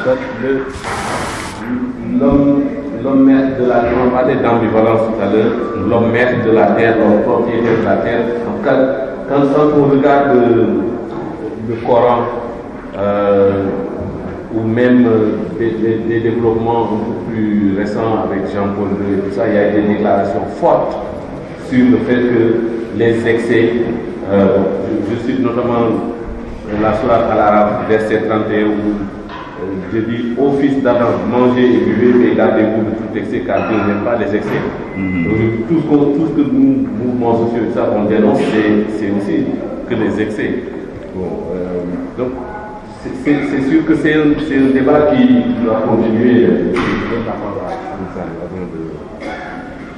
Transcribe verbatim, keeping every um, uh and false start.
l'homme maître de la terre, on parlait d'ambivalence tout à l'heure, l'homme maître de la terre, l'homme propriétaire de la terre. En cas, quand, quand on regarde le, le Coran, euh, ou même des, des, des développements un peu plus récents avec Jean-Paul deux et tout ça, il y a des déclarations fortes sur le fait que les excès, euh, je, je cite notamment la sourate Al-Araf, verset trente et un, où euh, je dis au fils d'Adam, mangez et buvez, mais gardez-vous de tout excès, car Dieu n'aime pas les excès. Mm-hmm. Donc, tout, ce que, tout ce que nous, mouvements sociaux et ça, on dénonce, c'est aussi que les excès. Bon, euh, donc, c'est sûr que c'est un, un débat qui doit continuer. Euh,